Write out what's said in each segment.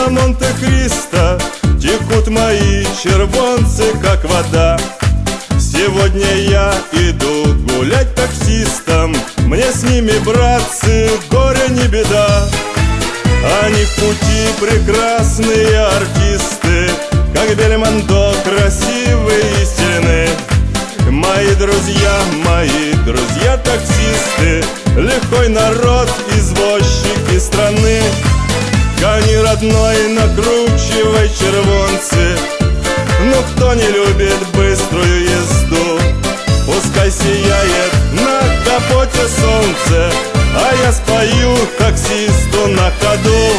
будто Монте-Кристо текут мои червонцы, как вода. Сегодня я иду гулять таксистом, мне с ними, братцы, горе не беда. Они в пути прекрасные артисты, как Бельмондо, красивые и стильны. Мои друзья таксисты, лихой народ, извозчики страны. Гони, родной, накручивай червонцы, но кто не любит быструю езду? Пускай сияет на капоте солнце, а я спою таксисту на ходу.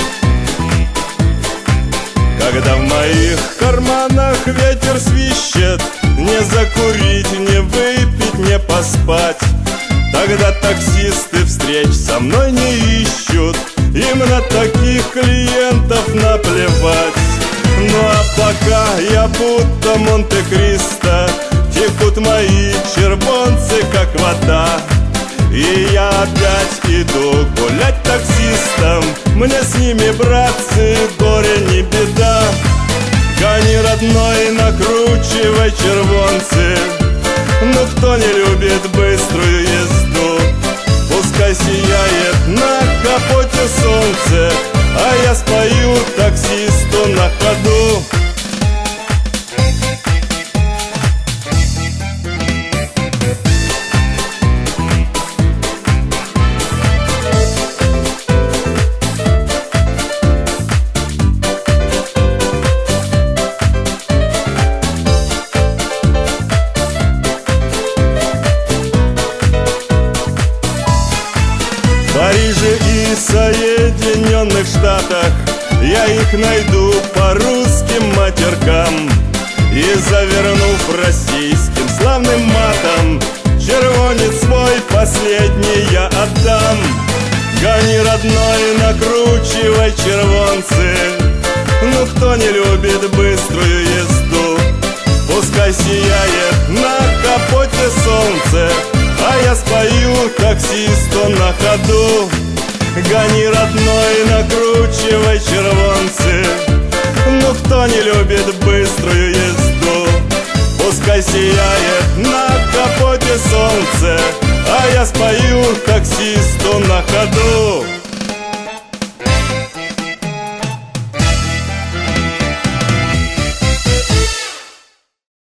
Когда в моих карманах ветер свищет, не закурить, не выпить, не поспать, тогда таксисты встреч со мной не ищут, им на таких клиентов наплевать. Ну а пока я будто Монте-Кристо, текут мои червонцы, как вода. И я опять иду гулять таксистом, мне с ними, братцы, горе не беда. Гони, родной, накручивай червонцы, но кто не любит быструю езду? Пускай сияет на капоте солнце, а я спою таксисту на ходу. В Париже и Соединенных Штатах я их найду по русским матеркам, и, завернув российским славным матом, червонец свой последний я отдам. Гони, родной, накручивай червонцы, ну кто не любит быструю езду? Пускай сияет на капоте солнце, а я спою таксисту на ходу. Гони, родной, накручивай червонцы, ну кто не любит быструю езду? Пускай сияет на капоте солнце, а я спою таксисту на ходу.